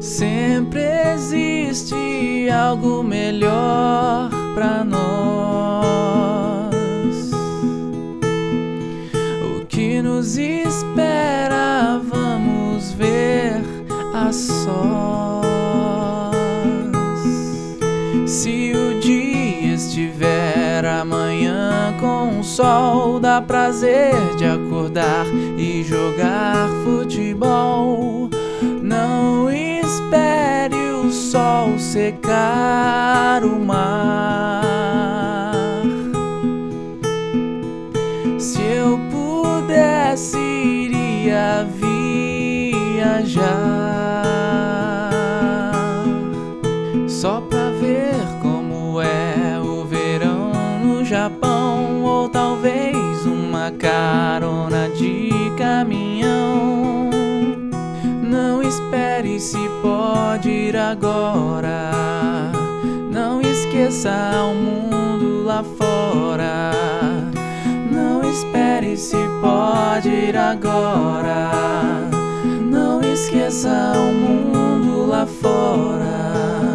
Sempre existe algo melhor pra nós. O que nos espera, vamos ver a sós. Se o dia estiver amanhã com o sol, dá prazer de acordar e jogar futebol. Não espere o sol secar o mar. Se eu pudesse, iria viajar só pra ver como é o verão no Japão, ou talvez uma carona de caminhão. Não espere, se pode ir agora. Não esqueça o mundo lá fora. Não espere, se pode ir agora. Não esqueça o mundo lá fora.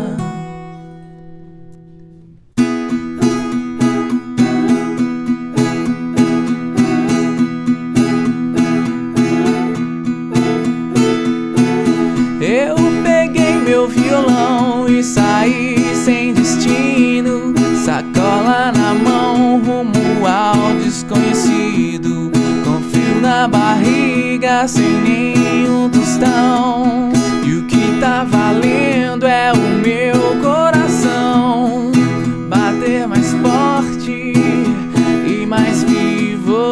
Eu peguei meu violão e saí sem destino, sacola na mão, rumo ao desconhecido, com frio na barriga, sem nenhum tostão. E o que tá valendo é o meu coração bater mais forte e mais vivo.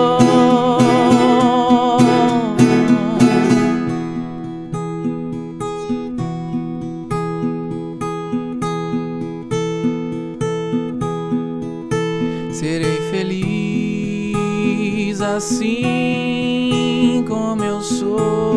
Serei feliz assim como eu sou.